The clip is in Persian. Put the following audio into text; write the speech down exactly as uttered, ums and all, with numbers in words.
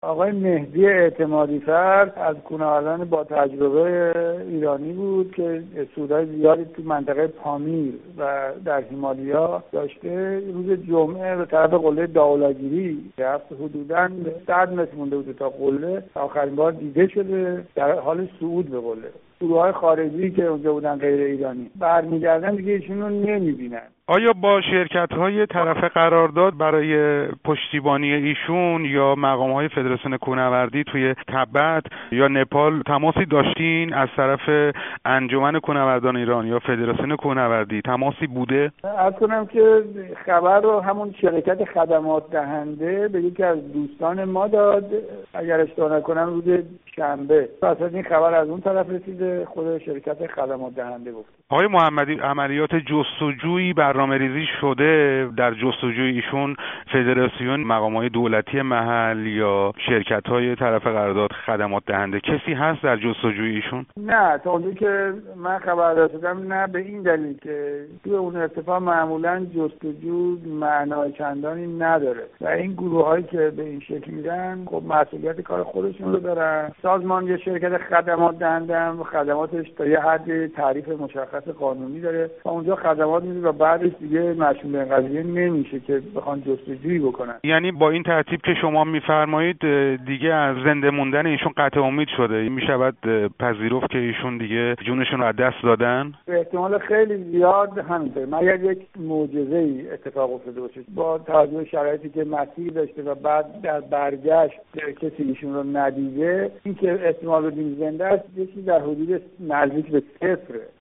آقای مهدی اعتمادی فرد از کوهنوردان با تجربه ایرانی بود که سودای زیادی تو منطقه پامیر و در هیمالیا داشته. روز جمعه به طرف قله داولاگیری رفت، حدوداً صد متر مونده بود تا قله، آخرین بار دیده شده در حال صعود به قله. گروه‌های خارجی که اونجا بودن غیر ایرانی برمیگردن دیگه ایشون رو نمیبینن. آیا با شرکت‌های طرف قرارداد برای پشتیبانی ایشون یا مقام‌های فدراسیون کوهنوردی توی تبت یا نپال تماسی داشتین؟ از طرف انجمن کوهنوردان ایران یا فدراسیون کوهنوردی تماسی بوده؟ عرض کنم که خبر رو همون شرکت خدمات دهنده به یکی از دوستان ما داد، اگر اشتباه نکنم روز شنبه. اصلا این خبر از اون طرف رسیده، خود شرکت خدمات دهنده گفت. آقای محمدی، عملیات جستجویی برنامه‌ریزی شده در جستجوی ایشون؟ فدراسیون، مقام‌های دولتی محل یا شرکت‌های طرف قرارداد خدمات دهنده کسی هست در جستجوی ایشون؟ نه، تا اونجایی که من خبر رسیدم نه، به این دلیل که توی اون ارتفاع معمولاً جستجو معنای چندانی نداره و این گروه‌هایی که به این شکل میرن خب مسئولیت کار خودشون رو دارن. سازمان یا شرکت خدمات دهنده هم خدماتش تا یه حد تعریف مشخص قانونی داره و اونجا خدمات میده و بعدش دیگه مسئول این قضیه نمیشه که بخوان جستجویی بکنن. یعنی با این ترتیب که شما میفرمایید دیگه از زنده موندن ایشون قطع امید شده، میشود پذیرفت که ایشون دیگه جونشون رو از دست دادن؟ به احتمال خیلی زیاد همینطوره، مگر یک معجزه‌ای اتفاق افتاده باشه با توجه به شرایطی که مسیر داشته و بعد در برگشت کسی ایشون رو ندیده. این که احتمال بدیم زنده است یکی در حدود نزدیک به صفره.